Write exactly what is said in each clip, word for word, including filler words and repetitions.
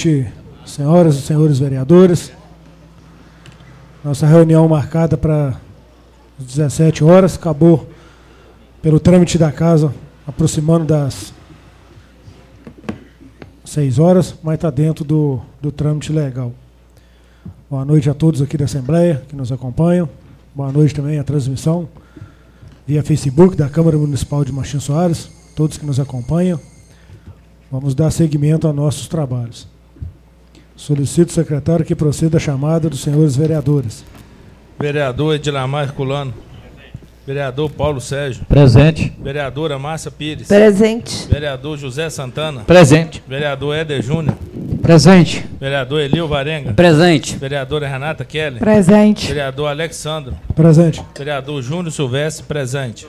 noite, senhoras e senhores vereadores. Nossa reunião marcada para as dezessete horas, acabou pelo trâmite da casa, aproximando das seis horas, mas está dentro do, do trâmite legal. Boa noite a todos aqui da Assembleia que nos acompanham. Boa noite também à transmissão via Facebook da Câmara Municipal de Martim Soares, todos que nos acompanham. Vamos dar seguimento a nossos trabalhos. Solicito o secretário que proceda a chamada dos senhores vereadores. Vereador Edilamar Herculano. Vereador Paulo Sérgio. Presente. Vereadora Márcia Pires. Presente. Vereador José Santana. Presente. Vereador Éder Júnior. Presente. Vereador Elio Varenga. Presente. Vereadora Renata Kelly. Presente. Vereador Alexandro. Presente. Vereador Júnior Silvestre. Presente.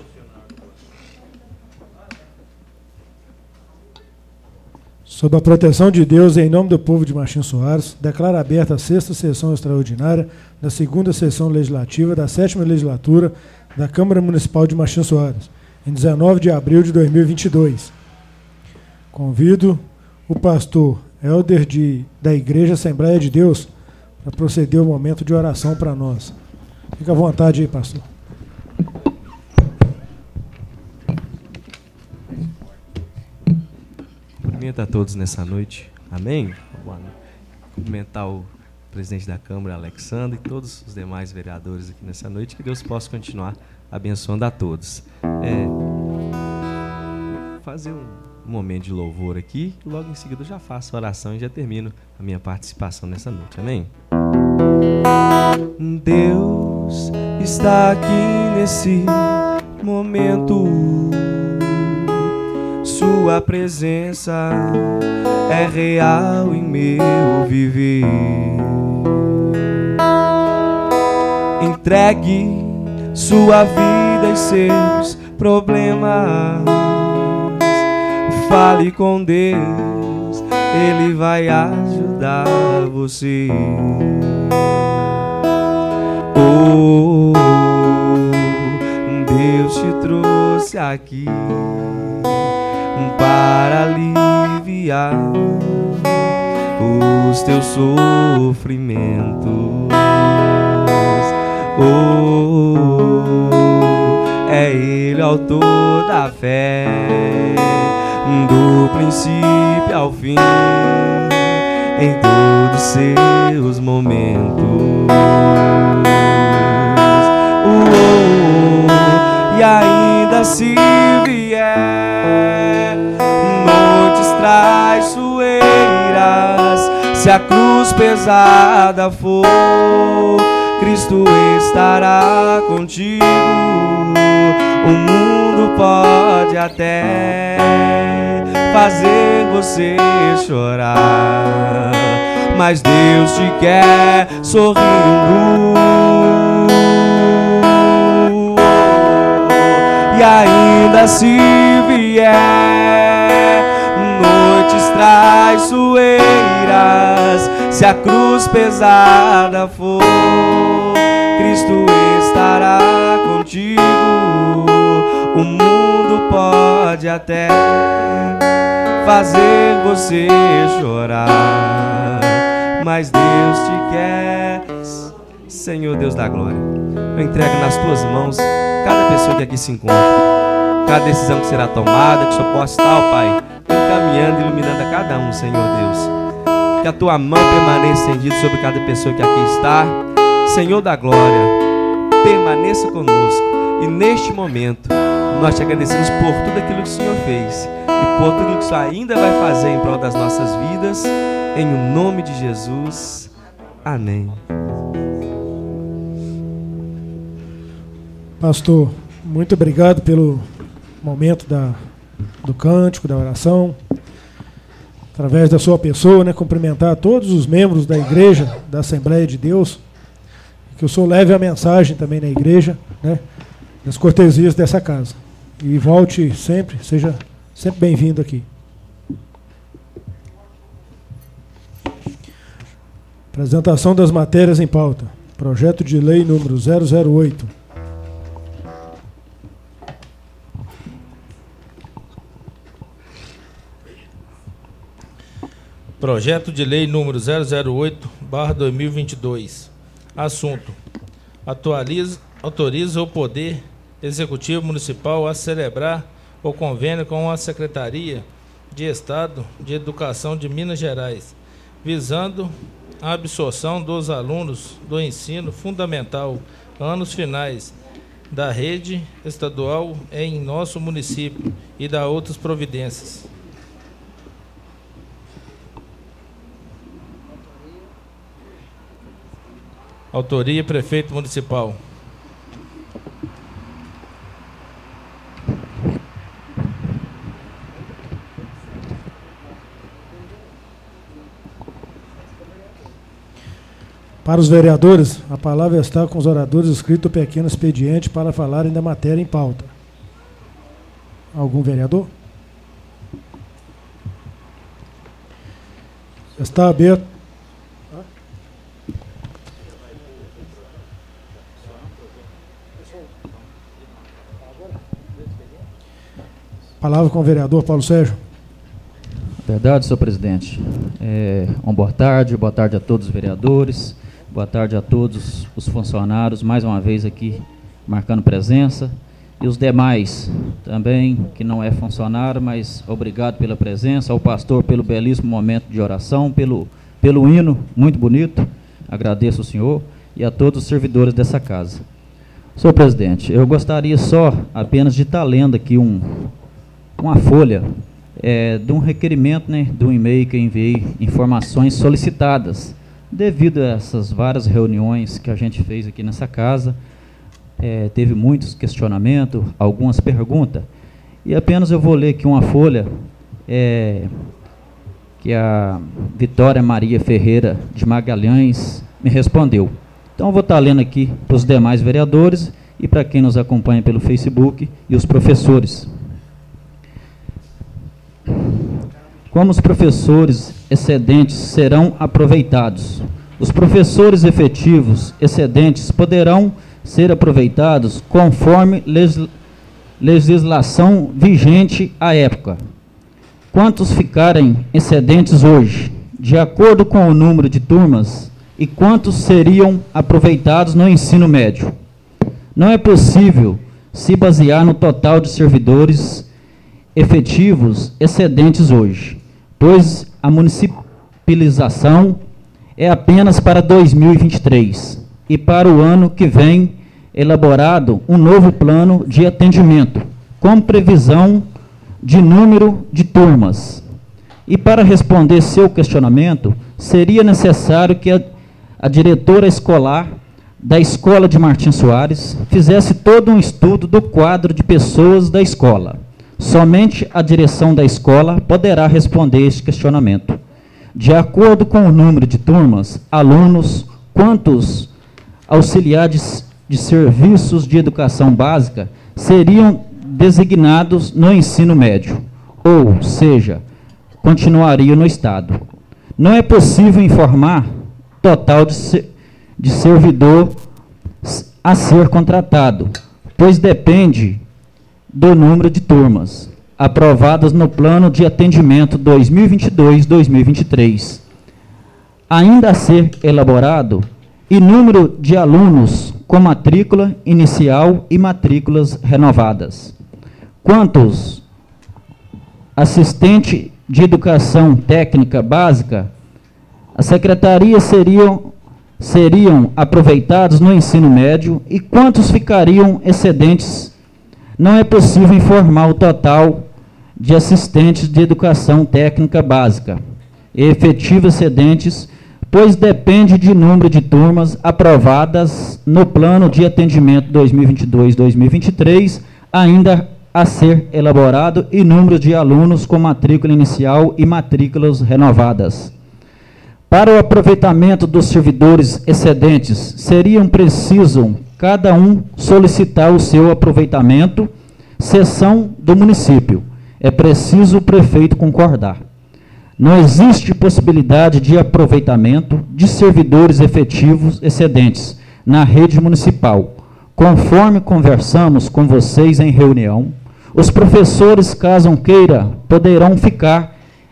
Sob a proteção de Deus e em nome do povo de Martim Soares, declaro aberta a sexta sessão extraordinária da segunda sessão legislativa da sétima legislatura da Câmara Municipal de Martim Soares, em dezenove de abril de dois mil e vinte e dois. Convido o pastor Helder de, da Igreja Assembleia de Deus para proceder ao momento de oração para nós. Fica à vontade aí, pastor. Cumprimento a todos nessa noite. Amém? Boa noite. Cumprimentar o presidente da Câmara, Alexandre, e todos os demais vereadores aqui nessa noite. Que Deus possa continuar abençoando a todos. É, fazer um momento de louvor aqui. E logo em seguida eu já faço a oração e já termino a minha participação nessa noite. Amém? Deus está aqui nesse momento. Sua presença é real em meu viver. Entregue sua vida e seus problemas. Fale com Deus, Ele vai ajudar você. Oh, Deus te trouxe aqui para aliviar os teus sofrimentos. Oh, é Ele autor da fé, do princípio ao fim, em todos seus momentos. Oh, e ainda se vier noites traiçoeiras, se a cruz pesada for, Cristo estará contigo. O mundo pode até fazer você chorar, mas Deus te quer sorrindo. E ainda se vier noites traiçoeiras, se a cruz pesada for, Cristo estará contigo. O mundo pode até fazer você chorar, mas Deus te quer. Senhor Deus da glória, eu entrego nas tuas mãos cada pessoa que aqui se encontra, cada decisão que será tomada, que o Senhor possa estar, ó Pai, encaminhando e iluminando a cada um, Senhor Deus. Que a tua mão permaneça estendida sobre cada pessoa que aqui está. Senhor da glória, permaneça conosco. E neste momento, nós te agradecemos por tudo aquilo que o Senhor fez e por tudo que o Senhor ainda vai fazer em prol das nossas vidas. Em o nome de Jesus. Amém. Pastor, muito obrigado pelo momento da, do cântico, da oração. Através da sua pessoa, né, cumprimentar todos os membros da igreja, da Assembleia de Deus. Que o Senhor leve a mensagem também na igreja, né, das cortesias dessa casa. E volte sempre, seja sempre bem-vindo aqui. Apresentação das matérias em pauta. Projeto de lei número zero zero oito. Projeto de Lei número zero zero oito barra dois mil e vinte e dois. Assunto: atualiza, autoriza o Poder Executivo Municipal a celebrar o convênio com a Secretaria de Estado de Educação de Minas Gerais, visando a absorção dos alunos do ensino fundamental anos finais da rede estadual em nosso município e da outras providências. Autoria: Prefeito Municipal. Para os vereadores, a palavra está com os oradores inscritos no pequeno expediente para falarem da matéria em pauta. Algum vereador? Está aberto. Palavra com o vereador Paulo Sérgio. Verdade, senhor presidente. É, uma boa tarde, boa tarde a todos os vereadores, boa tarde a todos os funcionários, mais uma vez aqui marcando presença, e os demais também, que não é funcionário, mas obrigado pela presença, ao pastor pelo belíssimo momento de oração, pelo, pelo hino muito bonito, agradeço ao senhor, e a todos os servidores dessa casa. Senhor presidente, eu gostaria só apenas de estar lendo aqui um, uma folha é, de um requerimento, né, de um e-mail que eu enviei, informações solicitadas, devido a essas várias reuniões que a gente fez aqui nessa casa. É, teve muitos questionamentos, algumas perguntas, e apenas eu vou ler aqui uma folha é, que a Vitória Maria Ferreira de Magalhães me respondeu. Então eu vou estar lendo aqui para os demais vereadores e para quem nos acompanha pelo Facebook e os professores. Como os professores excedentes serão aproveitados? Os professores efetivos excedentes poderão ser aproveitados conforme legis- legislação vigente à época. Quantos ficarem excedentes hoje, de acordo com o número de turmas, e quantos seriam aproveitados no ensino médio? Não é possível se basear no total de servidores efetivos excedentes hoje, pois a municipalização é apenas para dois mil e vinte e três, e para o ano que vem elaborado um novo plano de atendimento, com previsão de número de turmas. E para responder seu questionamento, seria necessário que a, a diretora escolar da Escola de Martins Soares fizesse todo um estudo do quadro de pessoas da escola. Somente a direção da escola poderá responder este questionamento. De acordo com o número de turmas, alunos, quantos auxiliares de serviços de educação básica seriam designados no ensino médio, ou seja, continuariam no Estado. Não é possível informar total de, ser, de servidor a ser contratado, pois depende do número de turmas aprovadas no Plano de Atendimento dois mil e vinte e dois a dois mil e vinte e três, ainda a ser elaborado, e número de alunos com matrícula inicial e matrículas renovadas. Quantos assistentes de educação técnica básica, a secretaria seriam, seriam aproveitados no ensino médio, e quantos ficariam excedentes? Não é possível informar o total de assistentes de educação técnica básica e efetivos excedentes, pois depende de número de turmas aprovadas no Plano de Atendimento dois mil e vinte e dois a dois mil e vinte e três, ainda a ser elaborado, e número de alunos com matrícula inicial e matrículas renovadas. Para o aproveitamento dos servidores excedentes, seriam preciso cada um solicitar o seu aproveitamento, seção do município. É preciso o prefeito concordar. Não existe possibilidade de aproveitamento de servidores efetivos excedentes na rede municipal. Conforme conversamos com vocês em reunião, os professores, caso queira, poderão ficar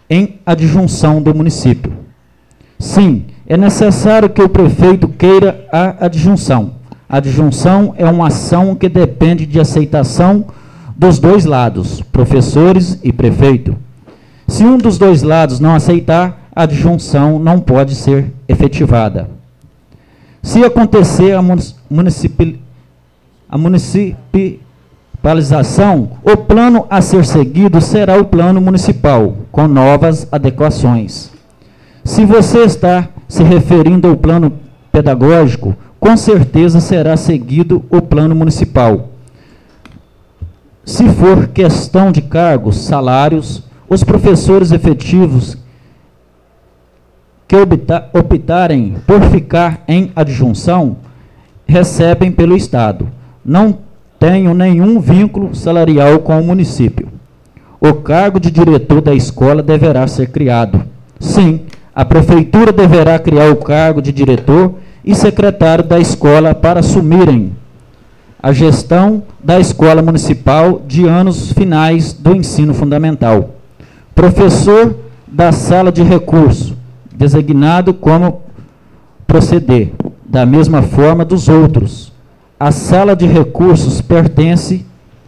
em adjunção do município. Sim, é necessário que o prefeito queira a adjunção. A adjunção é uma ação que depende de aceitação dos dois lados, professores e prefeito. Se um dos dois lados não aceitar, a adjunção não pode ser efetivada. Se acontecer a, municipi, a municipalização, o plano a ser seguido será o plano municipal, com novas adequações. Se você está se referindo ao plano pedagógico, com certeza será seguido o plano municipal. Se for questão de cargos, salários, os professores efetivos que optarem por ficar em adjunção recebem pelo Estado. Não tenho nenhum vínculo salarial com o município. O cargo de diretor da escola deverá ser criado. Sim, a prefeitura deverá criar o cargo de diretor e secretário da escola para assumirem a gestão da escola municipal de anos finais do ensino fundamental. Professor da sala de recurso, designado como proceder, da mesma forma dos outros. A sala de recursos pertence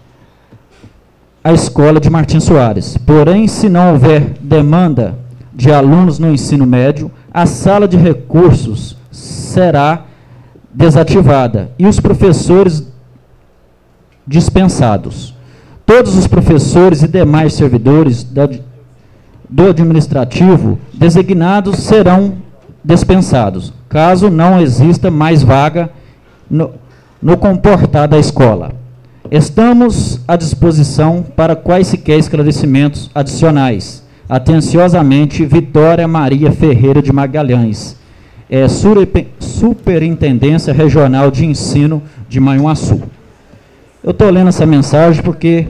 à escola de Martins Soares. Porém, se não houver demanda de alunos no ensino médio, a sala de recursos será desativada e os professores dispensados. Todos os professores e demais servidores da, do administrativo designados serão dispensados, caso não exista mais vaga no, no comportar da escola. Estamos à disposição para quaisquer esclarecimentos adicionais. Atenciosamente, Vitória Maria Ferreira de Magalhães, é, Superintendência Regional de Ensino de Manhuaçu. Eu estou lendo essa mensagem porque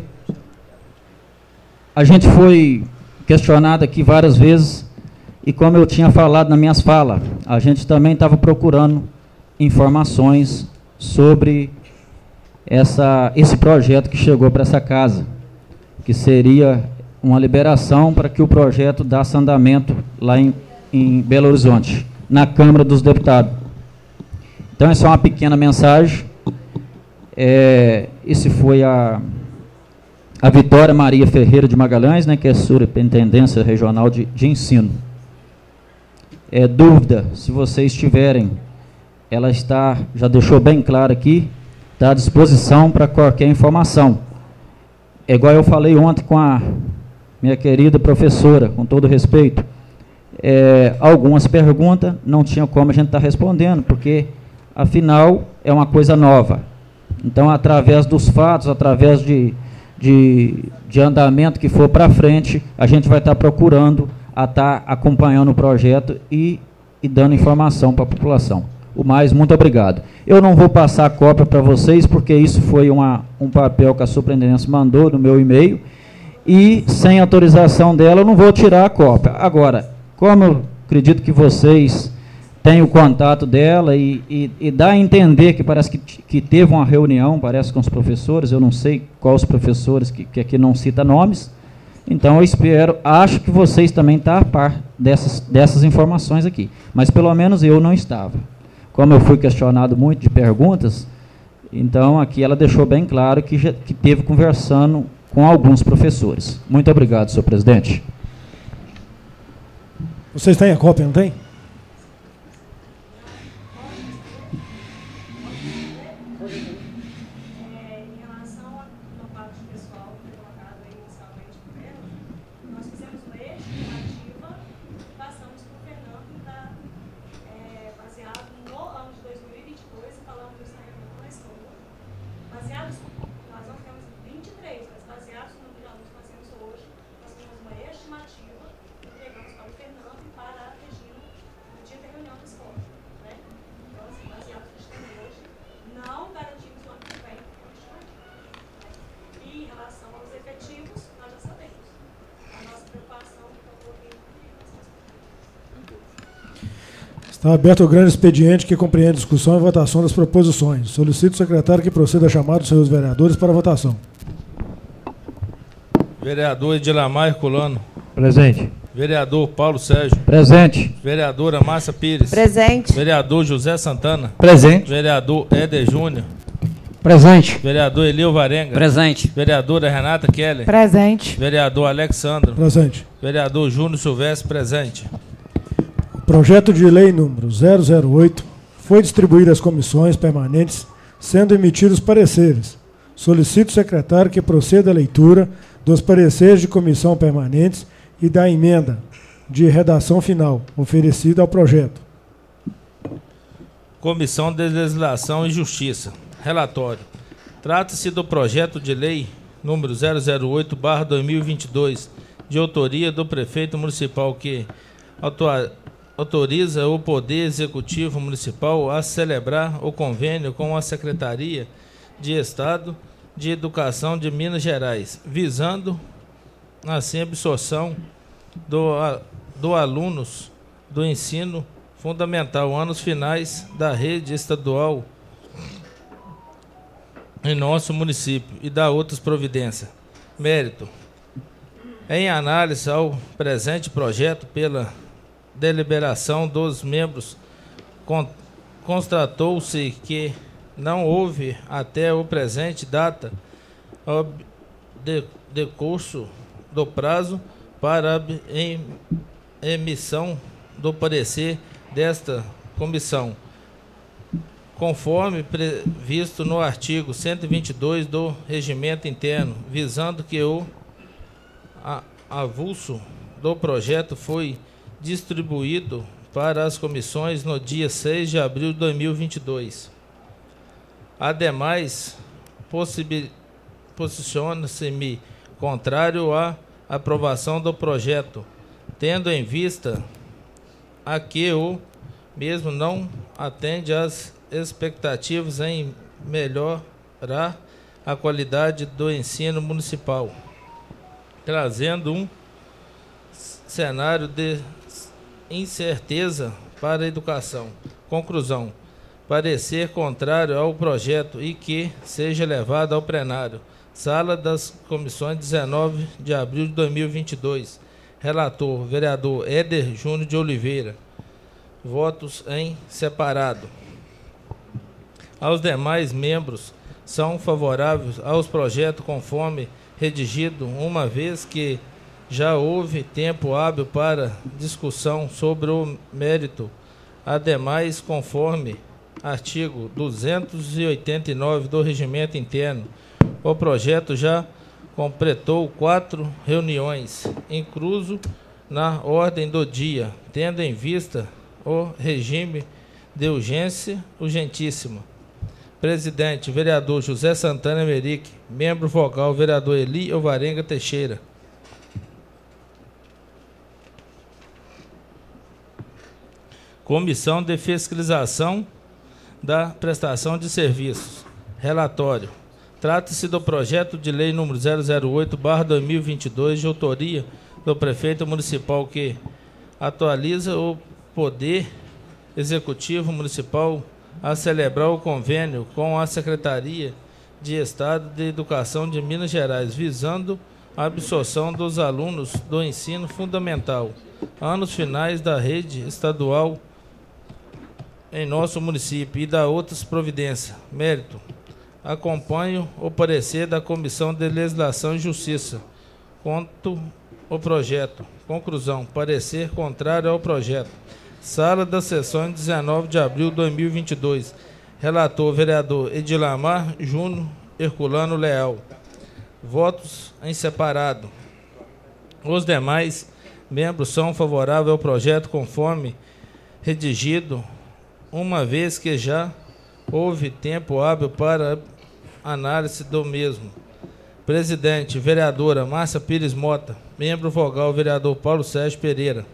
a gente foi questionado aqui várias vezes e, como eu tinha falado nas minhas falas, a gente também estava procurando informações sobre essa, esse projeto que chegou para essa casa, que seria uma liberação para que o projeto desse andamento lá em, em Belo Horizonte, na Câmara dos Deputados. Então, essa é uma pequena mensagem. É, esse foi a, a Vitória Maria Ferreira de Magalhães, né, que é Superintendência Regional de, de Ensino. É, dúvida, se vocês tiverem, ela está, já deixou bem claro aqui, está à disposição para qualquer informação. É igual eu falei ontem com a minha querida professora, com todo respeito, é, algumas perguntas não tinha como a gente estar tá respondendo, porque, afinal, é uma coisa nova. Então, através dos fatos, através de, de, de andamento que for para frente, a gente vai estar tá procurando a estar tá acompanhando o projeto e, e dando informação para a população. O mais, muito obrigado. Eu não vou passar a cópia para vocês, porque isso foi uma, um papel que a superintendência mandou no meu e-mail, e sem autorização dela eu não vou tirar a cópia. Agora, como eu acredito que vocês têm o contato dela e, e, e dá a entender que parece que, que teve uma reunião, parece com os professores, eu não sei quais os professores, que, que aqui não cita nomes, então eu espero, acho que vocês também estão a par dessas, dessas informações aqui, mas pelo menos eu não estava. Como eu fui questionado muito de perguntas, então aqui ela deixou bem claro que, já, que teve conversando com alguns professores. Muito obrigado, senhor presidente. Vocês têm a cópia, não tem? Está aberto o grande expediente que compreende discussão e votação das proposições. Solicito o secretário que proceda a chamar os seus vereadores para a votação. Vereador Edilamar Herculano. Presente. Vereador Paulo Sérgio. Presente. Vereadora Márcia Pires. Presente. Vereador José Santana. Presente. Vereador Éder Júnior. Presente. Vereador Elio Varenga. Presente. Vereadora Renata Keller. Presente. Vereador Alexandro. Presente. Vereador Júnior Silvestre. Presente. O projeto de lei número zero zero oito foi distribuído às comissões permanentes, sendo emitidos pareceres. Solicito ao secretário que proceda à leitura dos pareceres de comissão permanentes e da emenda de redação final oferecida ao projeto. Comissão de Legislação e Justiça. Relatório. Trata-se do projeto de lei número zero zero oito barra dois mil e vinte e dois, de autoria do prefeito municipal que autoriza o Poder Executivo Municipal a celebrar o convênio com a Secretaria de Estado de Educação de Minas Gerais, visando assim a absorção do, do alunos do ensino fundamental, anos finais da rede estadual em nosso município e da outras providências. Mérito. Em análise ao presente projeto pela deliberação dos membros, con constatou-se que não houve até o presente data de, de curso do prazo para a em, emissão do parecer desta comissão, conforme previsto no artigo cento e vinte e dois do Regimento Interno, visando que o a, avulso do projeto foi distribuído para as comissões no dia seis de abril de dois mil e vinte e dois. Ademais, posiciona-se-me contrário à aprovação do projeto, tendo em vista a que o mesmo não atende às expectativas em melhorar a qualidade do ensino municipal, trazendo um cenário de incerteza para a educação. Conclusão. Parecer contrário ao projeto e que seja levado ao plenário. Sala das Comissões, dezenove de abril de dois mil e vinte e dois. Relator, vereador Éder Júnior de Oliveira. Votos em separado. Aos demais membros são favoráveis aos projetos conforme redigido, uma vez que já houve tempo hábil para discussão sobre o mérito. Ademais, conforme artigo duzentos e oitenta e nove do Regimento Interno, o projeto já completou quatro reuniões, incluso na ordem do dia, tendo em vista o regime de urgência urgentíssima. Presidente, vereador José Santana Emerick. Membro vogal, vereador Eli Alvarenga Teixeira. Comissão de Fiscalização da Prestação de Serviços. Relatório. Trata-se do projeto de lei número zero zero oito barra dois mil e vinte e dois, de autoria do prefeito municipal que atualiza o Poder Executivo Municipal a celebrar o convênio com a Secretaria de Estado de Educação de Minas Gerais, visando a absorção dos alunos do ensino fundamental, anos finais da rede estadual em nosso município e da outras providências. Mérito. Acompanho o parecer da Comissão de Legislação e Justiça quanto ao projeto. Conclusão. Parecer contrário ao projeto. Sala das Sessões, dezenove de abril de dois mil e vinte e dois. Relator, vereador Edilamar Júnior Herculano Leal. Votos em separado. Os demais membros são favoráveis ao projeto conforme redigido, uma vez que já houve tempo hábil para análise do mesmo. Presidente, vereadora Márcia Pires Mota. Membro vogal, vereador Paulo Sérgio Pereira.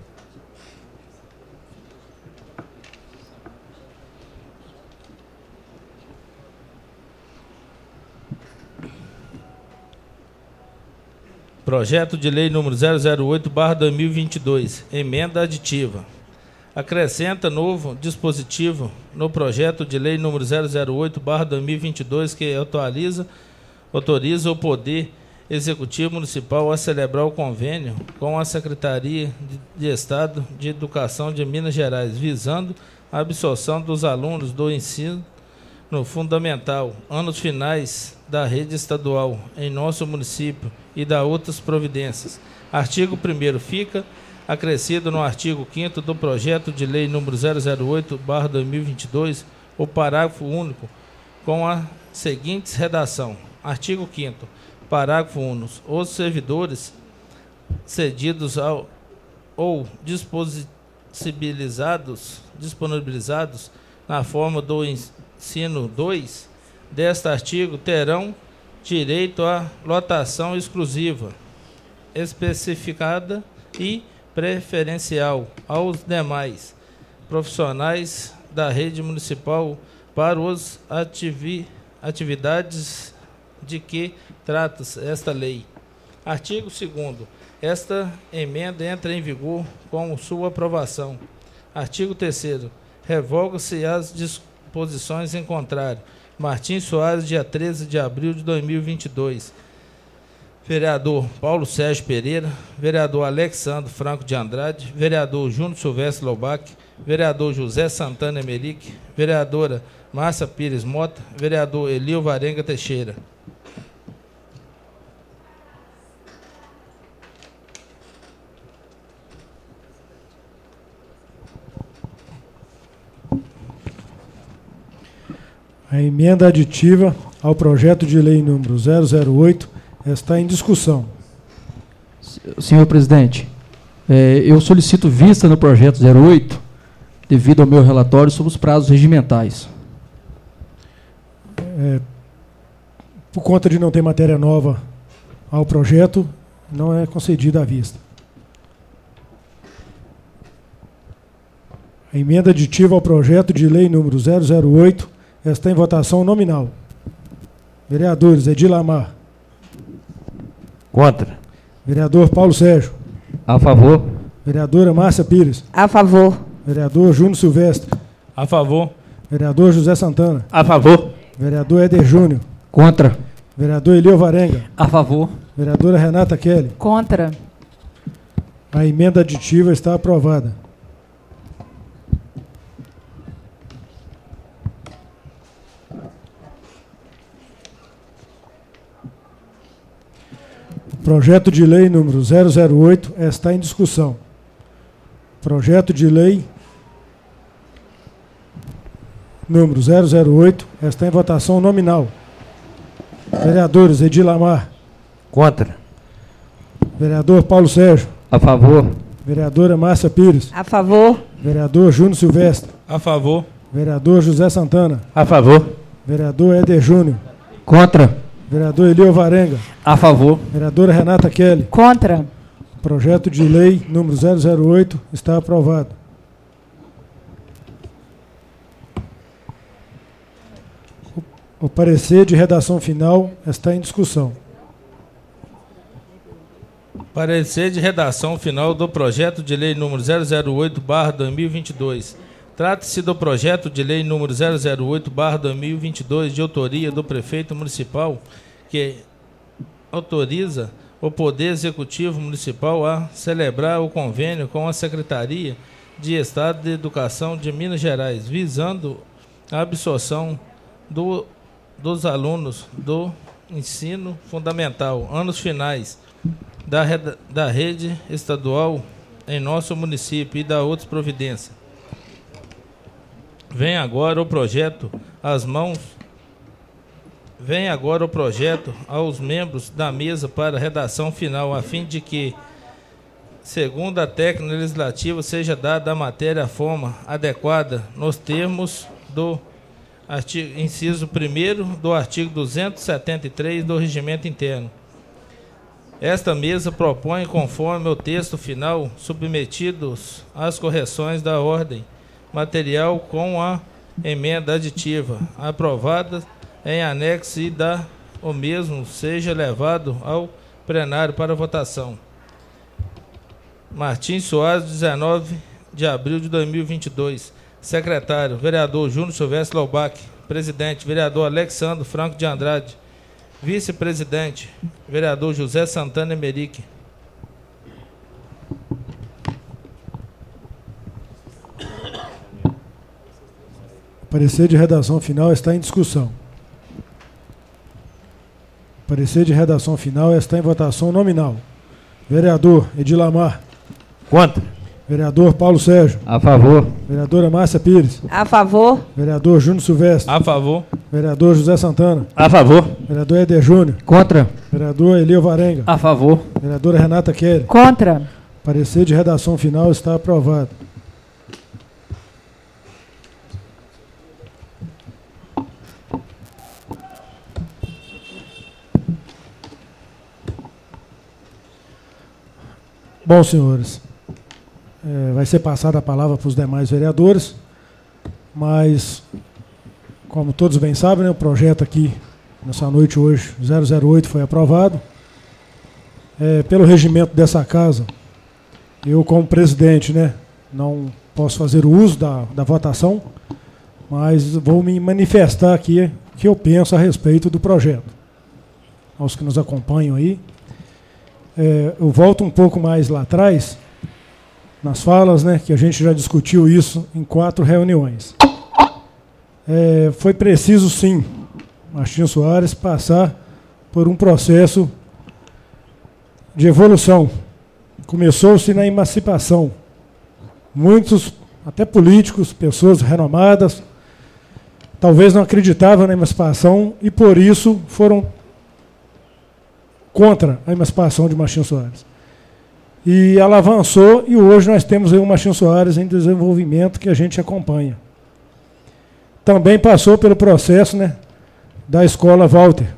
Projeto de lei número zero zero oito barra dois mil e vinte e dois. Emenda aditiva. Acrescenta novo dispositivo no projeto de lei número zero zero oito barra dois mil e vinte e dois que atualiza, autoriza o Poder Executivo Municipal a celebrar o convênio com a Secretaria de Estado de Educação de Minas Gerais, visando a absorção dos alunos do ensino no fundamental, anos finais da rede estadual em nosso município e da outras providências. Artigo primeiro fica acrescido no artigo quinto do projeto de lei número zero zero oito barra dois mil e vinte e dois, o parágrafo único com a seguinte redação. Artigo quinto. Parágrafo único. Os servidores cedidos ao, ou disponibilizados, disponibilizados na forma do ensino dois deste artigo terão direito à lotação exclusiva, especificada e preferencial aos demais profissionais da rede municipal para as ativi atividades de que trata esta lei. Artigo segundo. Esta emenda entra em vigor com sua aprovação. Artigo terceiro. Revoga-se as disposições em contrário. Martins Soares, dia treze de abril de dois mil e vinte e dois. Vereador Paulo Sérgio Pereira, vereador Alexandre Franco de Andrade, vereador Júnior Silvestre Lobac, vereador José Santana Emerick, vereadora Márcia Pires Mota, vereador Elio Varenga Teixeira. A emenda aditiva ao projeto de lei número zero zero oito está em discussão. Senhor presidente, é, eu solicito vista no projeto zero oito devido ao meu relatório sobre os prazos regimentais. É, por conta de não ter matéria nova ao projeto, não é concedida a vista. A emenda aditiva ao projeto de lei número zero zero oito está em votação nominal. Vereadores Edilamar. Contra. Vereador Paulo Sérgio. A favor. Vereadora Márcia Pires. A favor. Vereador Júnior Silvestre. A favor. Vereador José Santana. A favor. Vereador Éder Júnior. Contra. Vereador Elio Varenga. A favor. Vereadora Renata Kelly. Contra. A emenda aditiva está aprovada. Projeto de lei número zero zero oito está em discussão. Projeto de lei número zero zero oito está em votação nominal. Vereadores Edilamar. Contra. Vereador Paulo Sérgio. A favor. Vereadora Márcia Pires. A favor. Vereador Júnior Silvestre. A favor. Vereador José Santana. A favor. Vereador Éder Júnior. Contra. Vereador Elio Varenga. A favor. Vereadora Renata Kelly. Contra. Projeto de lei número zero zero oito está aprovado. O, o parecer de redação final está em discussão. Parecer de redação final do projeto de lei número zero zero oito barra dois mil e vinte e dois. Trata-se do projeto de lei número zero zero oito barra dois mil e vinte e dois, de autoria do prefeito municipal, que autoriza o Poder Executivo Municipal a celebrar o convênio com a Secretaria de Estado de Educação de Minas Gerais, visando a absorção do, dos alunos do ensino fundamental, anos finais, da, da rede estadual em nosso município e da outras providências. Vem agora o projeto às mãos. Vem agora o projeto aos membros da mesa para redação final, a fim de que, segundo a técnica legislativa, seja dada a matéria a forma adequada nos termos do artigo, inciso primeiro do artigo duzentos e setenta e três do Regimento Interno. Esta mesa propõe, conforme o texto final, submetidos às correções da ordem material com a emenda aditiva aprovada em anexo e da o mesmo seja levado ao plenário para votação. Martins Soares, dezenove de abril de dois mil e vinte e dois. Secretário, vereador Júnior Silvestre Lobac. Presidente, vereador Alexandre Franco de Andrade. Vice-presidente, vereador José Santana Emerick. Parecer de redação final está em discussão. Parecer de redação final está em votação nominal. Vereador Edilamar. Contra. Vereador Paulo Sérgio. A favor. Vereadora Márcia Pires. A favor. Vereador Júnior Silvestre. A favor. Vereador José Santana. A favor. Vereador Eder Júnior. Contra. Vereador Elio Varenga. A favor. Vereadora Renata Kelly. Contra. Parecer de redação final está aprovado. Bom, senhores, é, vai ser passada a palavra para os demais vereadores, mas, como todos bem sabem, né, o projeto aqui, nessa noite hoje, zero zero oito, foi aprovado. É, pelo regimento dessa casa, eu, como presidente, né, não posso fazer o uso da, da votação, mas vou me manifestar aqui o que eu penso a respeito do projeto. Aos que nos acompanham aí. É, eu volto um pouco mais lá atrás, nas falas, né, que a gente já discutiu isso em quatro reuniões. É, foi preciso, sim, Martinho Soares, passar por um processo de evolução. Começou-se na emancipação. Muitos, até políticos, pessoas renomadas, talvez não acreditavam na emancipação e, por isso, foram contra a emancipação de Martinho Soares. E ela avançou e hoje nós temos aí o Martinho Soares em desenvolvimento que a gente acompanha. Também passou pelo processo, né, da escola Walter.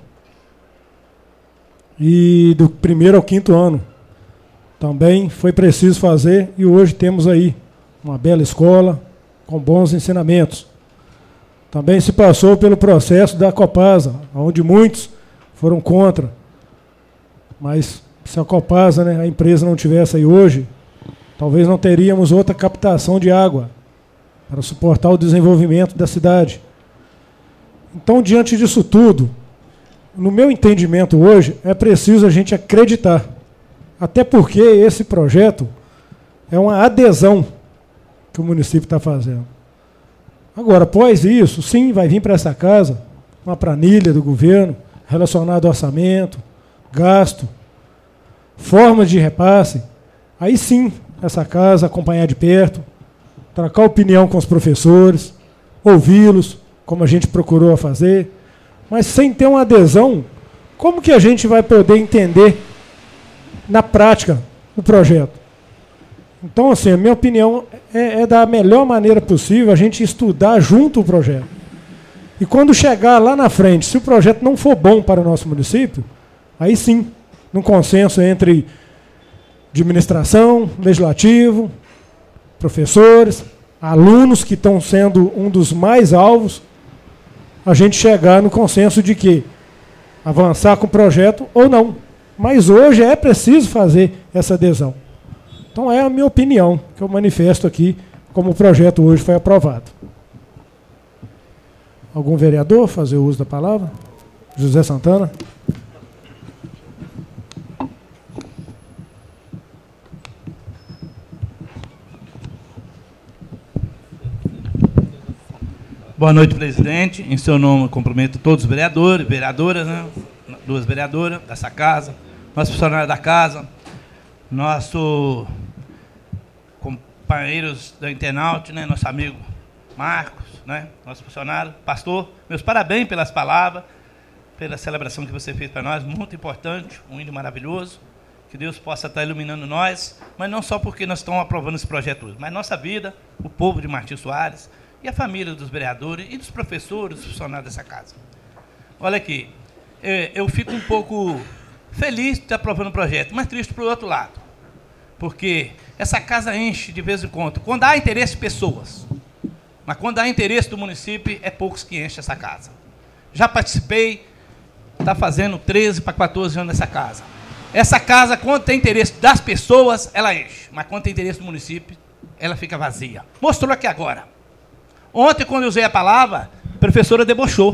E do primeiro ao quinto ano. Também foi preciso fazer e hoje temos aí uma bela escola com bons ensinamentos. Também se passou pelo processo da Copasa, onde muitos foram contra. Mas se a Copasa, né, a empresa, não tivesse aí hoje, talvez não teríamos outra captação de água para suportar o desenvolvimento da cidade. Então, diante disso tudo, no meu entendimento hoje, é preciso a gente acreditar. Até porque esse projeto é uma adesão que o município está fazendo. Agora, após isso, sim, vai vir para essa casa uma planilha do governo relacionada ao orçamento, gasto, formas de repasse. Aí sim, essa casa acompanhar de perto, trocar opinião com os professores, ouvi-los, como a gente procurou fazer, mas sem ter uma adesão, como que a gente vai poder entender na prática o projeto? Então, assim, a minha opinião é, é da melhor maneira possível a gente estudar junto o projeto. E quando chegar lá na frente, se o projeto não for bom para o nosso município, aí sim, num consenso entre administração, legislativo, professores, alunos que estão sendo um dos mais alvos, a gente chegar no consenso de que avançar com o projeto ou não. Mas hoje é preciso fazer essa adesão. Então é a minha opinião que eu manifesto aqui, como o projeto hoje foi aprovado. Algum vereador fazer uso da palavra? José Santana. Boa noite, presidente. Em seu nome, eu cumprimento todos os vereadores, vereadoras, né? Duas vereadoras dessa casa, nossos funcionários da casa, nossos companheiros da Internaute, né? Nosso amigo Marcos, né? Nosso funcionário, pastor, meus parabéns pelas palavras, pela celebração que você fez para nós, muito importante, um hino maravilhoso, que Deus possa estar iluminando nós, mas não só porque nós estamos aprovando esse projeto hoje, mas nossa vida, o povo de Martinho Soares, e a família dos vereadores e dos professores, dos funcionários dessa casa. Olha aqui, eu fico um pouco feliz de estar aprovando o projeto, mas triste para o outro lado. Porque essa casa enche de vez em quando. Quando há interesse de pessoas, mas quando há interesse do município, é poucos que enchem essa casa. Já participei, está fazendo treze para quatorze anos nessa casa. Essa casa, quando tem interesse das pessoas, ela enche. Mas quando tem interesse do município, ela fica vazia. Mostrou aqui agora. Ontem, quando eu usei a palavra, a professora debochou.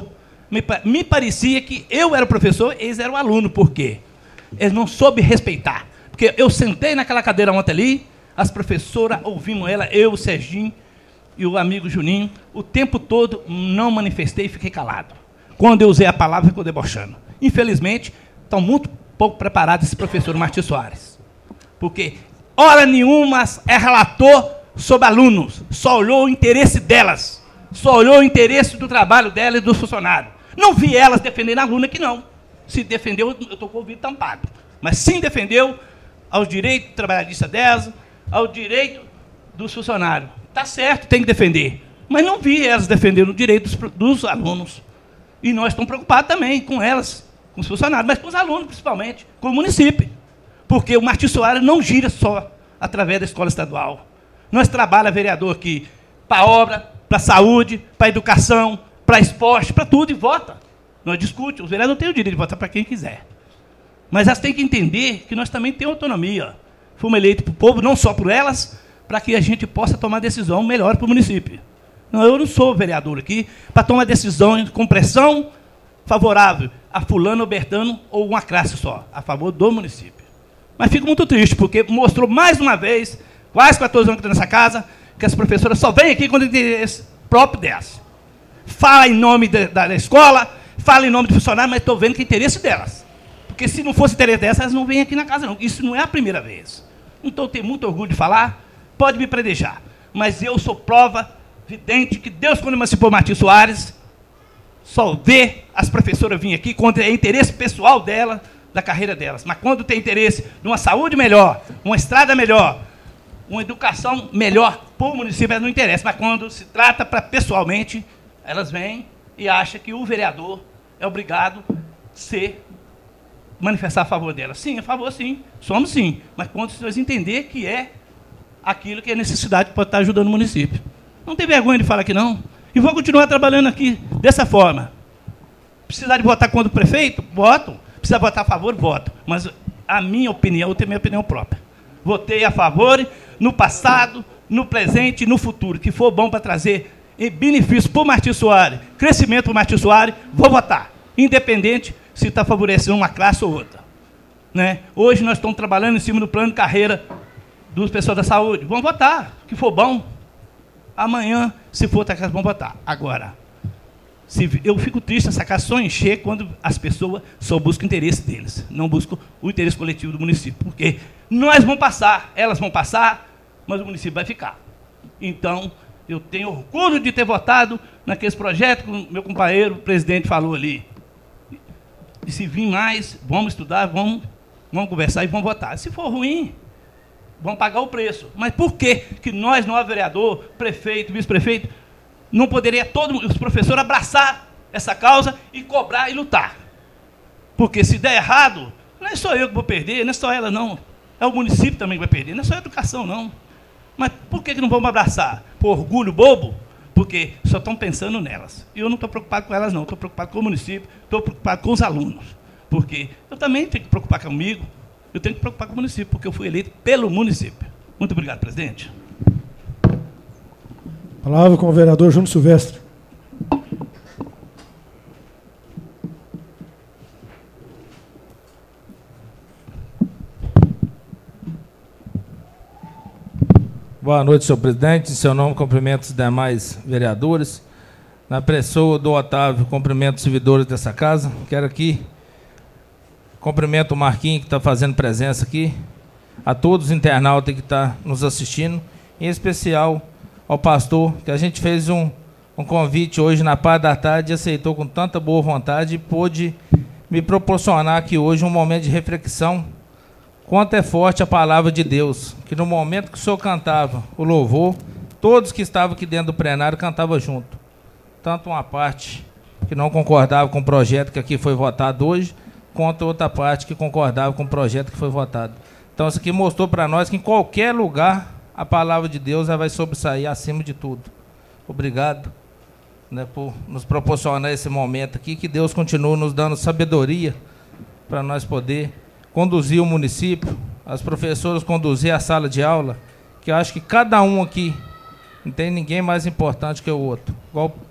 me, me parecia que eu era o professor e eles eram o aluno. Por quê? Eles não soube respeitar. Porque eu sentei naquela cadeira ontem ali, as professoras, ouvimos ela, eu, o Serginho e o amigo Juninho, o tempo todo não manifestei e fiquei calado. Quando eu usei a palavra, ficou debochando. Infelizmente, estão muito pouco preparados esse professor Martim Soares. Porque, hora nenhuma, é relator sobre alunos, só olhou o interesse delas, só olhou o interesse do trabalho dela e dos funcionários. Não vi elas defendendo a aluna que não. Se defendeu, eu estou com o ouvido tampado. Mas sim defendeu aos direitos trabalhistas delas, ao direito dos funcionários. Está certo, tem que defender. Mas não vi elas defendendo o direito dos, dos alunos. E nós estamos preocupados também com elas, com os funcionários, mas com os alunos principalmente, com o município. Porque o Martim Soares não gira só através da escola estadual. Nós trabalhamos, vereador, aqui para obra, para saúde, para educação, para esporte, para tudo, e vota. Nós discutimos, os vereadores têm o direito de votar para quem quiser. Mas elas têm que entender que nós também temos autonomia. Fomos eleitos para o povo, não só por elas, para que a gente possa tomar decisão melhor para o município. Não, eu não sou vereador aqui para tomar decisão com pressão favorável a fulano ou bertano ou uma classe só, a favor do município. Mas fico muito triste, porque mostrou mais uma vez, quase quatorze anos que estou nessa casa, que as professoras só vêm aqui quando tem interesse próprio delas. Fala em nome de, da, da escola, fala em nome do funcionário, mas estou vendo que é interesse delas. Porque se não fosse interesse delas, elas não vêm aqui na casa, não. Isso não é a primeira vez. Então, eu tenho muito orgulho de falar, pode me predejar. Mas eu sou prova vidente que Deus, quando emancipou Martim Soares, só vê as professoras virem aqui quando é interesse pessoal dela, da carreira delas. Mas quando tem interesse numa saúde melhor, uma estrada melhor, uma educação melhor para o município, elas não interessam. Mas quando se trata para pessoalmente, elas vêm e acham que o vereador é obrigado a ser, manifestar a favor delas. Sim, a favor sim, somos sim. Mas quando vocês entenderem que é aquilo que é necessidade para estar ajudando o município. Não tem vergonha de falar que não. E vou continuar trabalhando aqui dessa forma. Precisar de votar contra o prefeito? Voto. Precisa votar a favor? Voto. Mas a minha opinião, eu tenho minha opinião própria. Votei a favor no passado, no presente e no futuro. Que for bom para trazer benefício para o Martim Soares, crescimento para o Martim Soares, vou votar. Independente se está favorecendo uma classe ou outra. Né? Hoje nós estamos trabalhando em cima do plano de carreira dos pessoas da saúde. Vamos votar, que for bom. Amanhã, se for outra casa, vamos votar. Agora, se, eu fico triste essa casa só encher quando as pessoas só buscam o interesse deles, não buscam o interesse coletivo do município. Porque nós vamos passar, elas vão passar, mas o município vai ficar. Então, eu tenho orgulho de ter votado naqueles projetos que o meu companheiro, o presidente, falou ali. E se vir mais, vamos estudar, vamos, vamos conversar e vamos votar. Se for ruim, vamos pagar o preço. Mas por que que nós, não é vereador, prefeito, vice-prefeito, não poderia todos os professores abraçar essa causa e cobrar e lutar? Porque se der errado, não é só eu que vou perder, não é só ela, não. É o município também que vai perder, não é só a educação, não. Mas por que que não vamos abraçar? Por orgulho bobo? Porque só estão pensando nelas. E eu não estou preocupado com elas, não. Estou preocupado com o município, estou preocupado com os alunos. Porque eu também tenho que preocupar comigo, eu tenho que preocupar com o município, porque eu fui eleito pelo município. Muito obrigado, presidente. Palavra com o vereador Júnior Silvestre. Boa noite, senhor presidente. Em seu nome, cumprimento os demais vereadores. Na pessoa do Otávio, cumprimento os servidores dessa casa. Quero aqui, cumprimento o Marquinhos, que está fazendo presença aqui, a todos os internautas que estão nos assistindo, em especial ao pastor, que a gente fez um, um convite hoje na parte da tarde, aceitou com tanta boa vontade e pôde me proporcionar aqui hoje um momento de reflexão. Quanto é forte a palavra de Deus, que no momento que o senhor cantava o louvor, todos que estavam aqui dentro do plenário cantavam junto. Tanto uma parte que não concordava com o projeto que aqui foi votado hoje, quanto outra parte que concordava com o projeto que foi votado. Então, isso aqui mostrou para nós que em qualquer lugar a palavra de Deus vai sobressair acima de tudo. Obrigado, né, por nos proporcionar esse momento aqui, que Deus continue nos dando sabedoria para nós poder conduzir o município, as professoras conduzir a sala de aula, que eu acho que cada um aqui não tem ninguém mais importante que o outro. Igual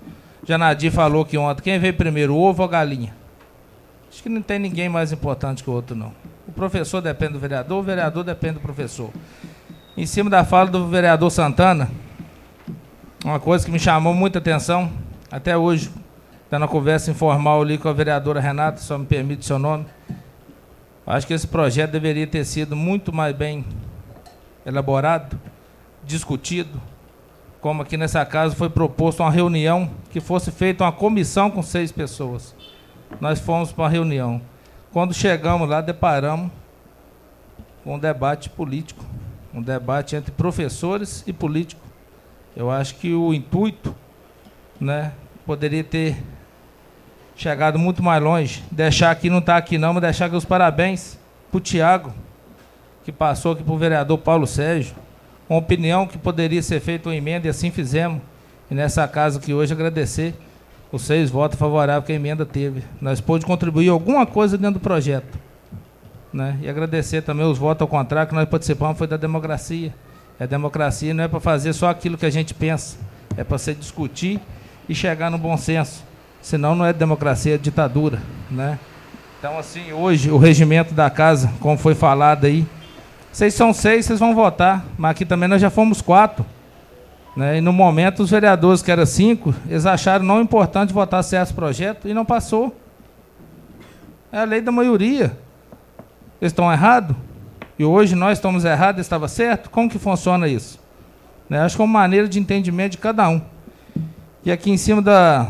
Janadi falou que ontem, quem veio primeiro, o ovo ou a galinha? Acho que não tem ninguém mais importante que o outro, não. O professor depende do vereador, o vereador depende do professor. Em cima da fala do vereador Santana, uma coisa que me chamou muita atenção, até hoje, está na conversa informal ali com a vereadora Renata, só me permite o seu nome. Acho que esse projeto deveria ter sido muito mais bem elaborado, discutido, como aqui nessa casa foi proposto uma reunião, que fosse feita uma comissão com seis pessoas. Nós fomos para uma reunião. Quando chegamos lá, deparamos com um debate político, um debate entre professores e políticos. Eu acho que o intuito, né, poderia ter chegado muito mais longe. Deixar aqui, não está aqui não, mas deixar aqui os parabéns para o Tiago, que passou aqui para o vereador Paulo Sérgio. Uma opinião que poderia ser feita uma emenda, e assim fizemos. E nessa casa aqui hoje, agradecer os seis votos favoráveis que a emenda teve. Nós pôde contribuir alguma coisa dentro do projeto, né? E agradecer também os votos ao contrário, que nós participamos, foi da democracia. A democracia não é para fazer só aquilo que a gente pensa, é para se discutir e chegar no bom senso. Senão não é democracia, é ditadura, né? Então, assim, hoje, o regimento da casa, como foi falado aí, vocês são seis, vocês vão votar, mas aqui também nós já fomos quatro, né? E no momento os vereadores, que eram cinco, eles acharam não importante votar certos projetos e não passou. É a lei da maioria. Eles estão errados? E hoje nós estamos errados, estava certo? Como que funciona isso? Né? Acho que é uma maneira de entendimento de cada um. E aqui em cima da,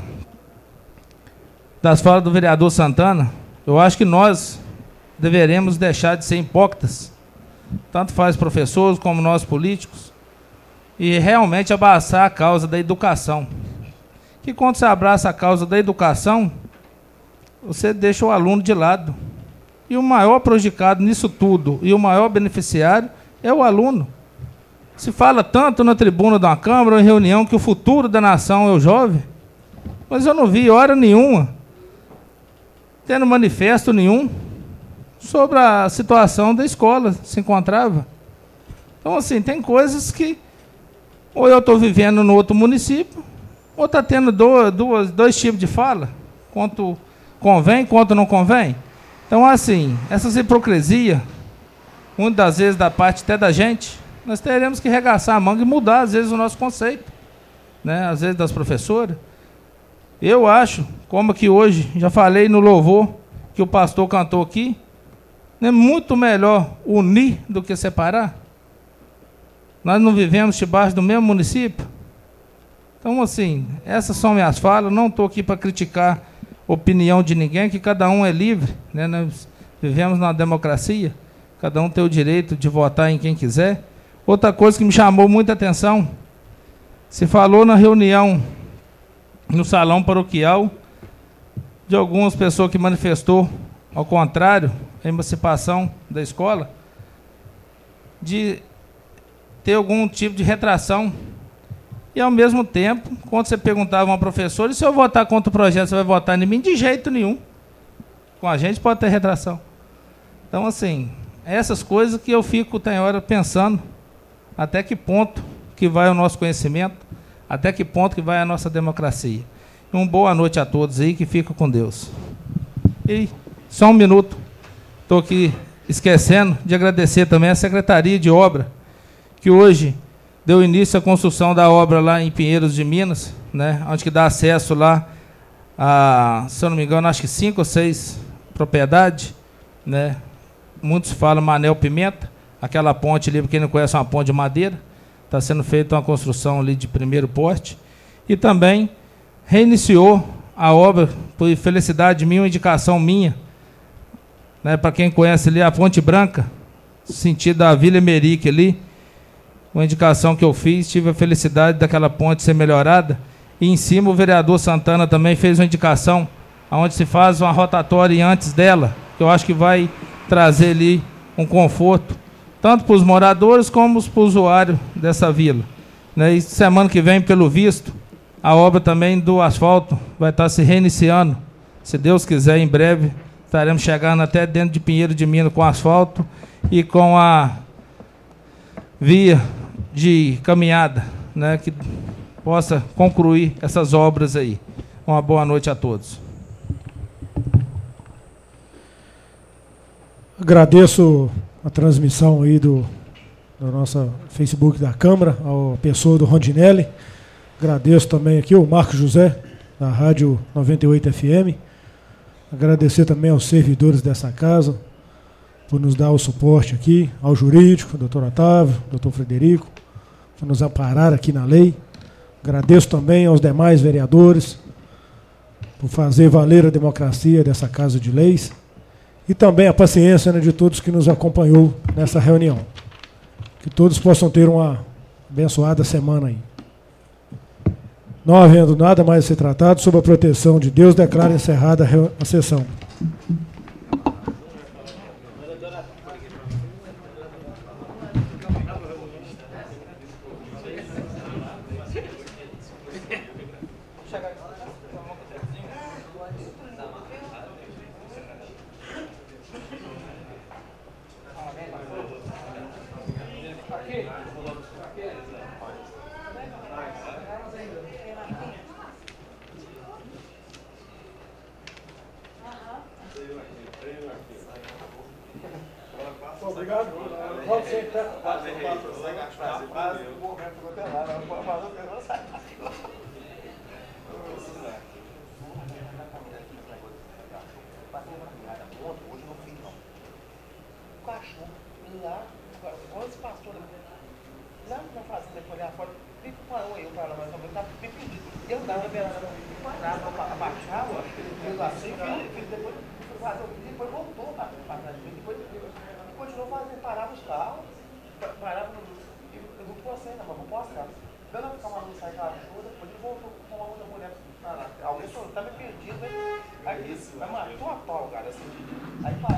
das falas do vereador Santana, eu acho que nós deveremos deixar de ser hipócritas, tanto faz professores como nós políticos, e realmente abraçar a causa da educação. Que quando você abraça a causa da educação, você deixa o aluno de lado. E o maior prejudicado nisso tudo, e o maior beneficiário, é o aluno. Se fala tanto na tribuna da Câmara, ou em reunião, que o futuro da nação é o jovem, mas eu não vi hora nenhuma, tendo manifesto nenhum, sobre a situação da escola se encontrava. Então, assim, tem coisas que ou eu estou vivendo no outro município, ou está tendo do, duas, dois tipos de fala, quanto convém, quanto não convém. Então, assim, essas hipocrisias, muitas das vezes da parte até da gente, nós teremos que regaçar a manga e mudar, às vezes, o nosso conceito, né? Às vezes das professoras. Eu acho, como que hoje, já falei no louvor, que o pastor cantou aqui, é muito melhor unir do que separar. Nós não vivemos debaixo do mesmo município. Então, assim, essas são minhas falas. Não estou aqui para criticar a opinião de ninguém, que cada um é livre, né? Nós vivemos numa democracia, cada um tem o direito de votar em quem quiser. Outra coisa que me chamou muita atenção, se falou na reunião no salão paroquial de algumas pessoas que manifestou ao contrário a emancipação da escola, de ter algum tipo de retração. E, ao mesmo tempo, quando você perguntava a uma professora, e se eu votar contra o projeto, você vai votar em mim? De jeito nenhum. Com a gente pode ter retração. Então, assim, essas coisas que eu fico, tem hora, pensando até que ponto que vai o nosso conhecimento, até que ponto que vai a nossa democracia. E uma boa noite a todos aí, que fica com Deus. E só um minuto. Estou aqui esquecendo de agradecer também a Secretaria de Obra, que hoje deu início à construção da obra lá em Pinheiros de Minas, né, onde que dá acesso lá a, se eu não me engano, acho que cinco ou seis propriedades, né? Muitos falam Manel Pimenta, aquela ponte ali, para quem não conhece, é uma ponte de madeira, está sendo feita uma construção ali de primeiro porte, e também reiniciou a obra, por felicidade minha, uma indicação minha, né, para quem conhece ali a Ponte Branca, sentido da Vila Emerique ali, uma indicação que eu fiz, tive a felicidade daquela ponte ser melhorada, e em cima o vereador Santana também fez uma indicação, onde se faz uma rotatória antes dela, que eu acho que vai trazer ali um conforto, tanto para os moradores como para o usuário dessa vila, né? E semana que vem, pelo visto, a obra também do asfalto vai estar se reiniciando, se Deus quiser, em breve estaremos chegando até dentro de Pinheiro de Minas com asfalto e com a via de caminhada, né, que possa concluir essas obras aí. Uma boa noite a todos. Agradeço a transmissão aí do, do nosso Facebook da Câmara, a pessoa do Rondinelli. Agradeço também aqui o Marcos José, da Rádio noventa e oito F M. Agradecer também aos servidores dessa casa por nos dar o suporte aqui, ao jurídico, doutor Otávio, doutor Frederico, por nos amparar aqui na lei. Agradeço também aos demais vereadores por fazer valer a democracia dessa Casa de Leis e também a paciência, né, de todos que nos acompanhou nessa reunião. Que todos possam ter uma abençoada semana aí. Não havendo nada mais a ser tratado, sob a proteção de Deus, declaro encerrada a sessão. Obrigado. Pode ser, tá? Pode ser, Alguém só tá me pedindo, hein? Aí, mas matou a pau, cara, assim. Aí